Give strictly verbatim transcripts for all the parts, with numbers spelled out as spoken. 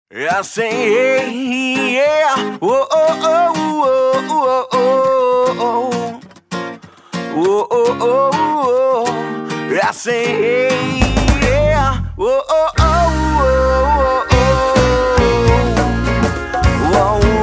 I say, hey, yeah, whoa, oh, oh, oh, oh, oh, oh, oh, oh, oh. I say, hey, yeah, whoa, oh, oh, oh, oh, oh, oh, oh,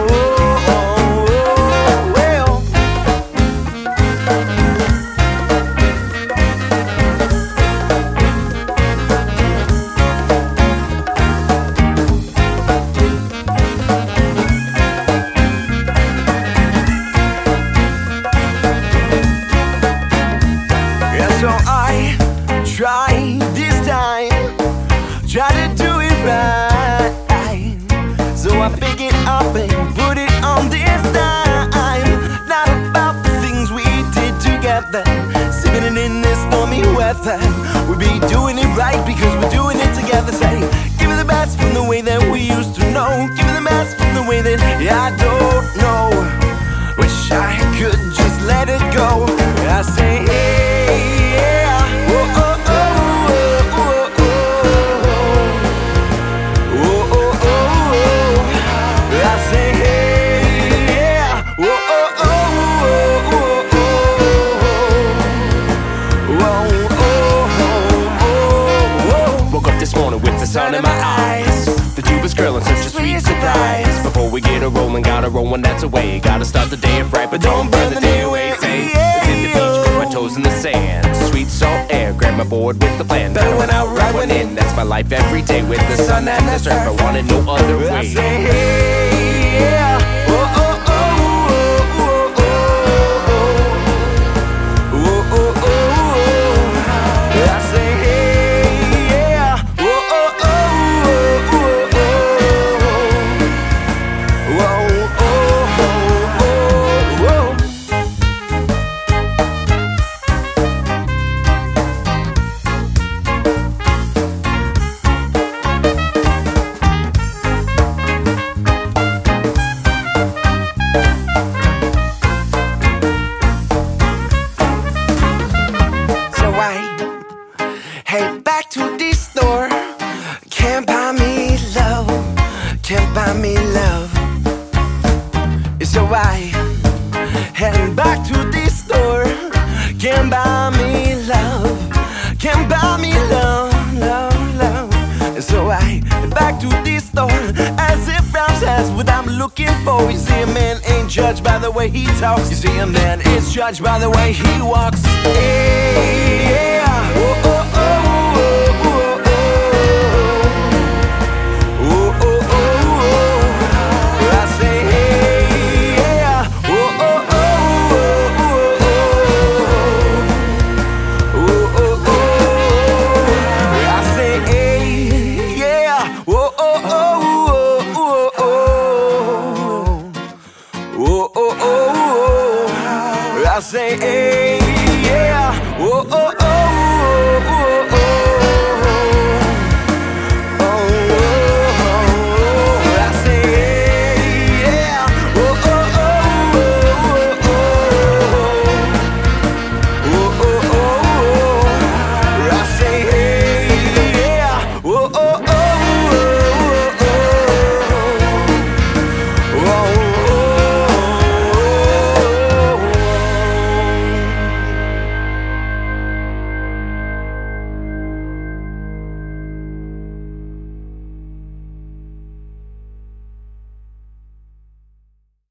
so I try this time, try to do it right. So I pick it up and put it on this time. Not about the things we did together, sipping it in this stormy weather. We be doing it right because we're doing it together. Say, give me the best from the way that we used to know. Give me the best from the way that I don't know. Wish I could just let it go. I say, hey. With the sun in my eyes, the tuba's curling, such a sweet surprise. Before we get a rolling, gotta roll when that's away. Gotta start the day right, but don't burn the day away. Say, let's hit the beach, put my toes in the sand. Sweet salt air, grab my board with the plan. Better one out, right one in. That's my life every day with the sun and the surf. I want it no other way. I say, hey, yeah, oh, oh, oh, oh, oh, oh, oh, oh, oh, oh. I say, hey. Head back to the store. Can't buy me love. Can't buy me love. So I head back to the store. Can't buy me love. Can't buy me love, love, love. So I head back to the store as if Ralph says what I'm looking for. You see, a man ain't judged by the way he talks. You see, a man is judged by the way he walks. Hey, yeah. Oh, oh, oh. I say, hey.